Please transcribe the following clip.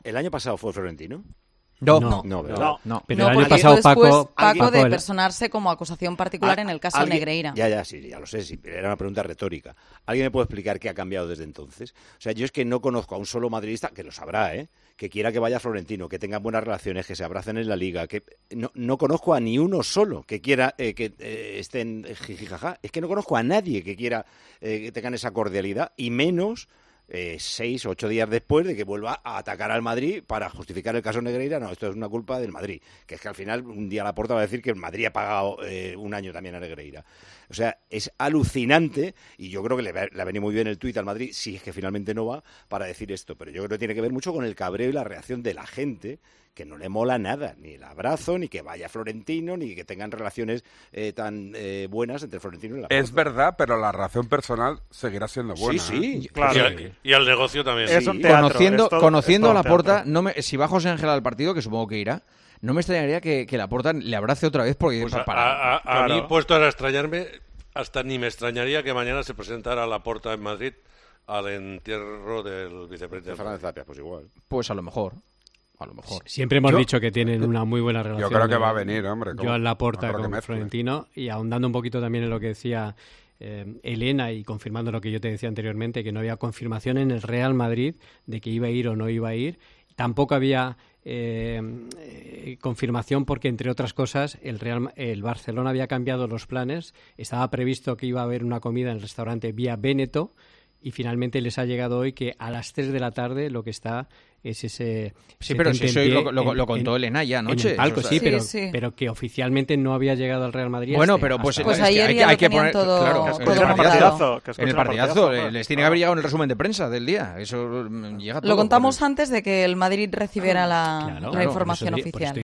¿El año pasado fue Florentino? No, ¿verdad? No. Pero No, el año porque pasado después Paco de el- personarse como acusación particular en el caso Negreira. Sí, ya lo sé, sí, pero era una pregunta retórica. ¿Alguien me puede explicar qué ha cambiado desde entonces? O sea, yo es que no conozco a un solo madridista, que lo sabrá, que quiera que vaya Florentino, que tengan buenas relaciones, que se abracen en la Liga, que no conozco a ni uno solo que quiera que estén jijijaja. Es que no conozco a nadie que quiera que tengan esa cordialidad, y menos 6 o 8 días después de que vuelva a atacar al Madrid para justificar el caso Negreira. No, esto es una culpa del Madrid, que es que al final un día Laporta va a decir que el Madrid ha pagado un año también a Negreira. O sea, es alucinante, y yo creo que le ha venido muy bien el tuit al Madrid, si es que finalmente no va, para decir esto, pero yo creo que tiene que ver mucho con el cabreo y la reacción de la gente, que no le mola nada, ni el abrazo, ni que vaya Florentino, ni que tengan relaciones tan buenas entre Florentino y Laporta. Es verdad, pero la relación personal seguirá siendo buena. Sí, claro. Y al negocio también. Es un teatro, conociendo a un Laporta, si va José Ángel al partido, que supongo que irá, no me extrañaría que Laporta le abrace otra vez, porque Pues para... a mí, puesto a extrañarme, hasta ni me extrañaría que mañana se presentara Laporta en Madrid al entierro del vicepresidente. Fernández Tapia, pues igual. Pues a lo mejor. Siempre hemos dicho que tienen una muy buena relación. Yo creo que va a venir, hombre. Yo en Laporta con Florentino, y ahondando un poquito también en lo que decía Elena, y confirmando lo que yo te decía anteriormente, que no había confirmación en el Real Madrid de que iba a ir o no iba a ir. Tampoco había confirmación porque, entre otras cosas, el Barcelona había cambiado los planes. Estaba previsto que iba a haber una comida en el restaurante Vía Véneto, y finalmente les ha llegado hoy que a las 3 de la tarde lo que está es ese... Sí, pero si eso lo contó Elena ya anoche. En el palco, pero que oficialmente no había llegado al Real Madrid. Bueno, pero pues ayer ya hay que poner todo, claro, en el partidazo. Les tiene que haber llegado en el resumen de prensa del día. Eso llega todo. Lo contamos antes de que el Madrid recibiera la información oficial.